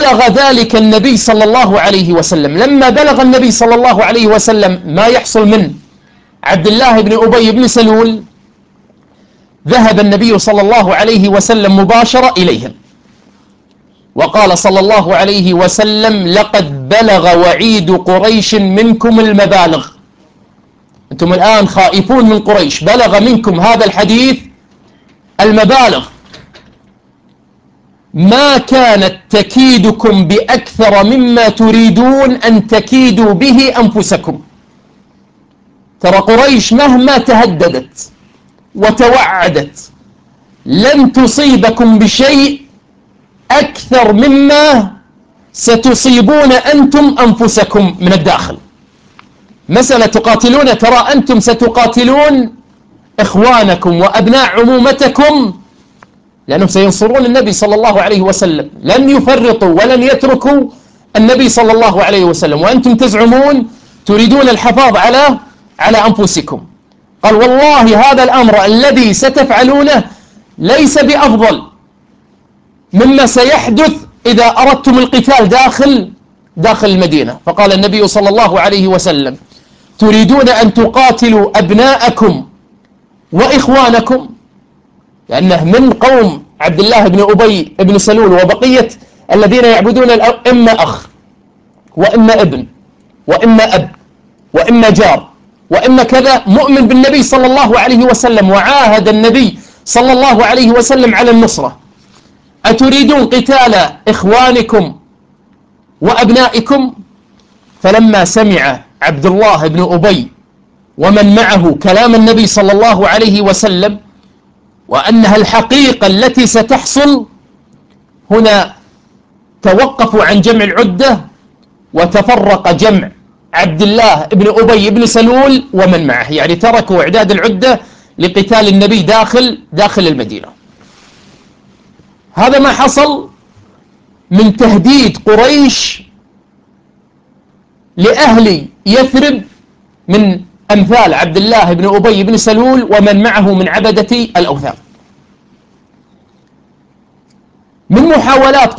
بلغ ذلك النبي صلى الله عليه وسلم، لما بلغ النبي صلى الله عليه وسلم ما يحصل من عبد الله بن أبي بن سلول، ذهب النبي صلى الله عليه وسلم مباشرة إليهم، وقال صلى الله عليه وسلم: لقد بلغ وعيد قريش منكم المبالغ. أنتم الآن خائفون من قريش، بلغ منكم هذا الحديث المبالغ، ما كانت تكيدكم بأكثر مما تريدون أن تكيدوا به أنفسكم. ترى قريش مهما تهددت وتوعدت لن تصيبكم بشيء أكثر مما ستصيبون أنتم أنفسكم من الداخل. مسألة تقاتلون، ترى أنتم ستقاتلون إخوانكم وأبناء عمومتكم، لأنهم سينصرون النبي صلى الله عليه وسلم، لن يفرطوا ولن يتركوا النبي صلى الله عليه وسلم، وأنتم تزعمون تريدون الحفاظ على أنفسكم. قال: والله هذا الأمر الذي ستفعلونه ليس بأفضل مما سيحدث إذا أردتم القتال داخل المدينة. فقال النبي صلى الله عليه وسلم: تريدون أن تقاتلوا أبناءكم وإخوانكم؟ لأنه من قوم عبد الله بن أبي بن سلول وبقية الذين يعبدون إما أخ وإما ابن وإما أب وإما جار وإما كذا، مؤمن بالنبي صلى الله عليه وسلم، وعاهد النبي صلى الله عليه وسلم على النصرة. أتريدون قتال إخوانكم وأبنائكم؟ فلما سمع عبد الله بن أبي ومن معه كلام النبي صلى الله عليه وسلم وأنها الحقيقة التي ستحصل، هنا توقفوا عن جمع العدة وتفرق جمع عبد الله بن أبي بن سلول ومن معه، يعني تركوا إعداد العدة لقتال النبي داخل المدينة. هذا ما حصل من تهديد قريش لأهل يثرب من أمثال عبد الله بن أبي بن سلول ومن معه من عبدة الأوثان. من محاولات